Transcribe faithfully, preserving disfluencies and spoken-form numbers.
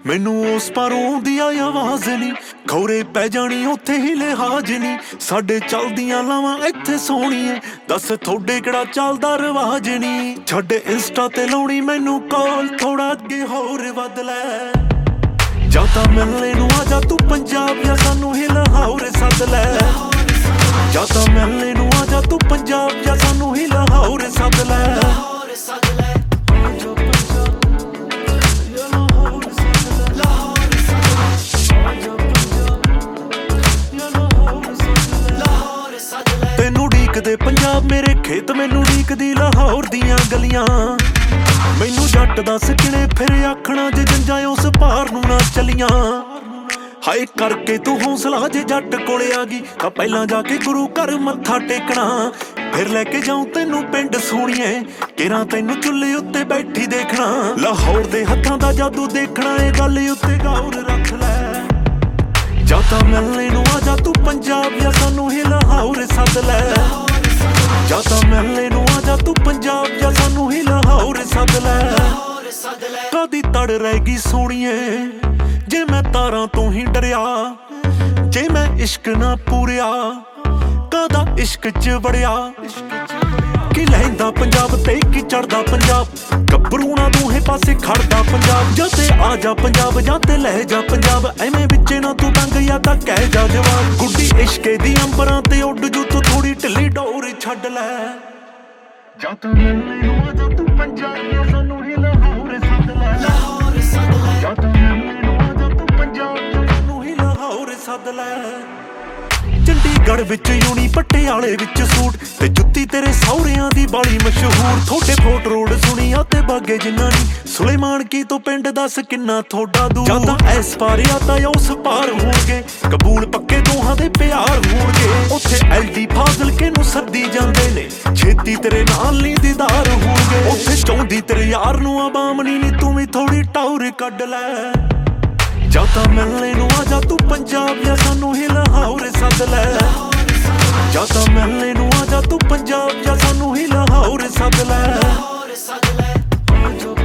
मैनू उस पारों दी आवाज नी खौरे पै जानी उत्थे ही लिहाज नी साडे चलदियां लावां इत्थे सोहणीए दस थोड़े किहड़ा चलदा रिवाज नी छड्ड इंस्टा ते लाउणी मैनू कॉल थोड़ा अगे होर वध लै जां तां मिलने नूं आ जा तू पंजाब या सानू ही लाहौर सद लै जां तां मिलने नूं आ जा तू पंजाब या सानू ही लाहौर सद लै दे पंजाब मेरे खेत मैनू ढीकदी लाहौर दियां गलियां मैनू जट दस किने फिर आखना जे जंजां उस पार नूं ना चलियां हाय करके तू हौसला जे जट कोले आ गई तां पहलां जाके गुरु घर मत्था टेकना फिर लैके जाऊं तैनू पिंड सोहणीए केरां तैनू चुल्हे उत्ते बैठी देखना लाहौर दे हत्थां दा जादू देखना ए गल उत्ते गौर रख लै जां तां मिलने नूं आ जा तू पंजाब या सानू ही लाहौर सद लै जां तां मिलने नूं आ जा तू पंजाब या सानू ही लाहौर सद लै कदी तड़ रह गई सोहणीए जे मैं तारां तो ही डरिया जे मैं इश्क ना पूरिया कदा इश्क च वड़िया कि लहिंदा पंजाब ते की चढ़दा पंजाब गभरूणा दूहे पासे खड़दा पंजाब जां ते आ जा पंजाब जां ते लह जा पंजाब एवें विचे ना तू डंग या तां कह जा जवाब गुड्डी इश्के दी अंबरां ते उड जू तू थोड़ी ढिल्ली डोर छड्ड लै जां तां मिलने नूं आ जा तू पंजाब या सानू ही लाहौर सद लै जां तां मिलने नूं आ जा तू पंजाब या सानू ही लाहौर सद लै चंडीगढ़ विच यूनी पटियाले विच सूट ते जुत्ती तेरे सौहरियां दी बाली मशहूर थोड़े फोट रोड सुनिया ते बागे जिन्ना नी सुलेमान की तो पिंड दस किन्ना थोड़ा दूर जां तां इस पार या तां उस पार होणगे कबूल पक्के दोहां दे प्यार होणगे उत्थे एलडी फाजिल के नूं सद्दी जांदे ने छेती तेरे नाल नी दीदार होणगे उत्थे चाहुंदी तेरे यार नूं आवाम नी नी तू भी थोड़ी टौर कढ लै जां तां मिलने नूं आ जा तू पंजाब या सानू ही लाहौर सद लै जां तां मिलने नूं आ जा तू पंजाब या सानू ही लाहौर सद लै